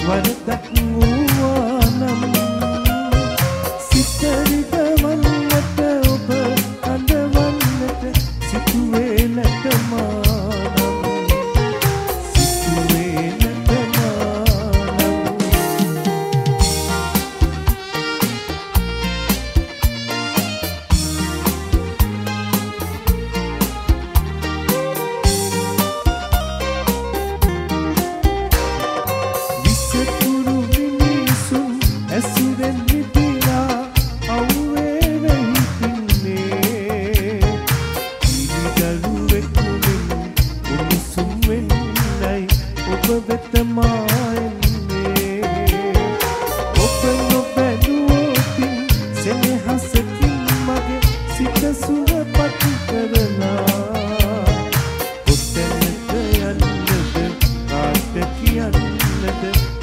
වරදක් වූවා නම් සිතරිද වන්නට ඔබ අඳවන්නට සිතුවේ නැතමානම් සිතුවේ නැතමානම් විසකුරු මිනිසුන් ඇසුරෙන් මිදිලා අවුවේ වෙහිතින්නේ පිළිදරුවෙක් මුලින් උණුසුම් වෙන්නයි ඔබ වෙත මා එන්නේ ඔබ නොබැලුවොතින් සෙනෙහසකින් මගේ සිත සුවපත් කරලා කොතැනට යන්නද කාට කියන්නද